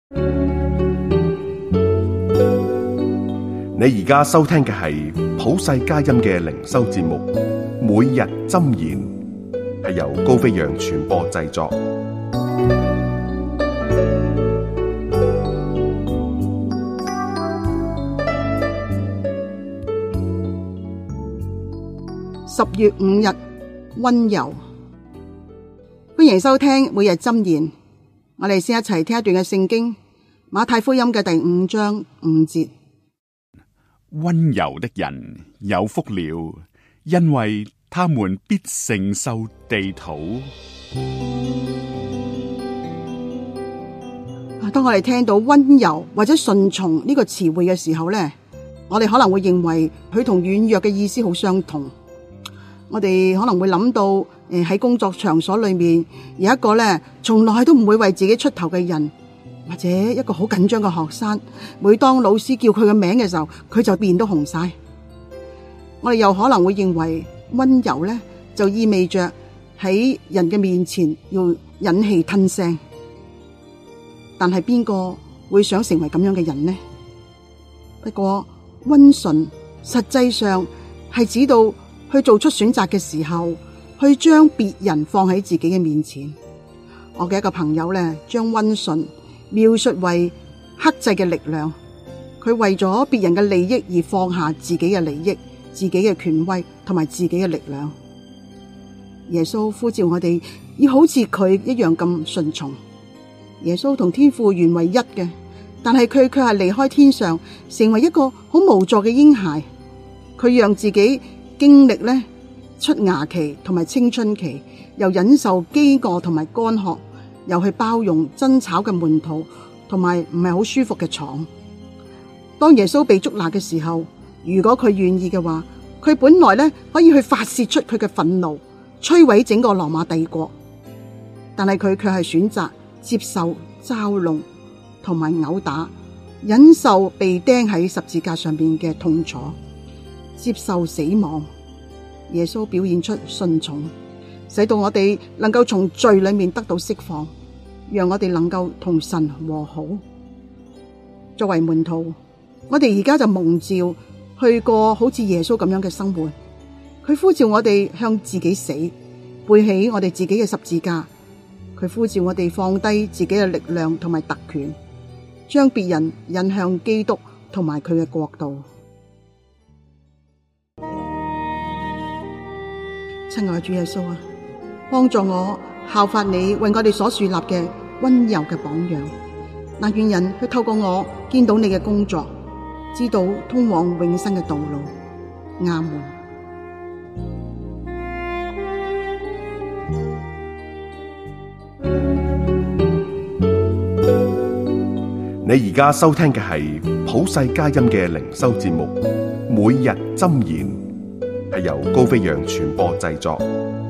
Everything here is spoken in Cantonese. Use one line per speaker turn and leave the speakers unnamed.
你而家收聽嘅係普世佳音嘅靈修節目，每日箴言，係由高飛揚傳播製作。
10月5日，溫柔。歡迎收聽每日箴言。我哋先一齊聽一段嘅聖經，馬太福音嘅第5章5節。
溫柔的人有福了，因為他們必承受地土。
當我哋聽到溫柔或者順從呢個詞彙嘅時候呢，我哋可能會認為佢同軟弱嘅意思好相同。我哋可能會諗到喺工作場所裏面有一個呢從來都唔會為自己出頭嘅人，或者一個好緊張嘅學生，每當老師叫佢嘅名嘅時候，佢就面都紅晒。我哋又可能會認為溫柔呢就意味着喺人嘅面前要忍氣吞聲。但係邊個會想成為咁樣嘅人呢？不過溫順實際上係指到去做出選擇嘅時候，去將別人放喺自己嘅面前。我嘅一個朋友呢，將溫順描述為克制嘅力量。佢為咗別人嘅利益而放下自己嘅利益、自己嘅權威同埋自己嘅力量。耶穌呼召我哋要好似佢一樣咁順從。耶穌同天父原為一嘅，但係佢卻係離開天上，成為一個好無助嘅嬰孩。佢讓自己經歷呢出芽期同埋青春期，又忍受飢餓同埋乾渴，又去包容爭吵嘅門徒同埋唔係好舒服嘅床。當耶穌被捉拿嘅時候，如果佢願意嘅話，佢本來呢可以去發洩出佢嘅憤怒，摧毀整個羅馬帝國。但係佢卻係選擇接受嘲弄同埋毆打，忍受被釘喺十字架上面嘅痛楚，接受死亡。耶穌表現出順從，使到我哋能夠從罪裏面得到釋放，讓我哋能夠同神和好。作為門徒，我哋而家就蒙召去過好似耶穌咁樣嘅生活。佢呼召我哋向自己死，背起我哋自己嘅十字架。佢呼召我哋放低自己嘅力量同埋特權，將別人引向基督同埋佢嘅國度。親愛的主耶穌啊，幫助我效法你為我哋所樹立嘅溫柔嘅榜樣，但願人去透過我見到你嘅工作，知道通往永生嘅道路。阿門。
你而家收聽嘅係普世佳音嘅靈修節目，每日箴言，係由高飛揚傳播製作。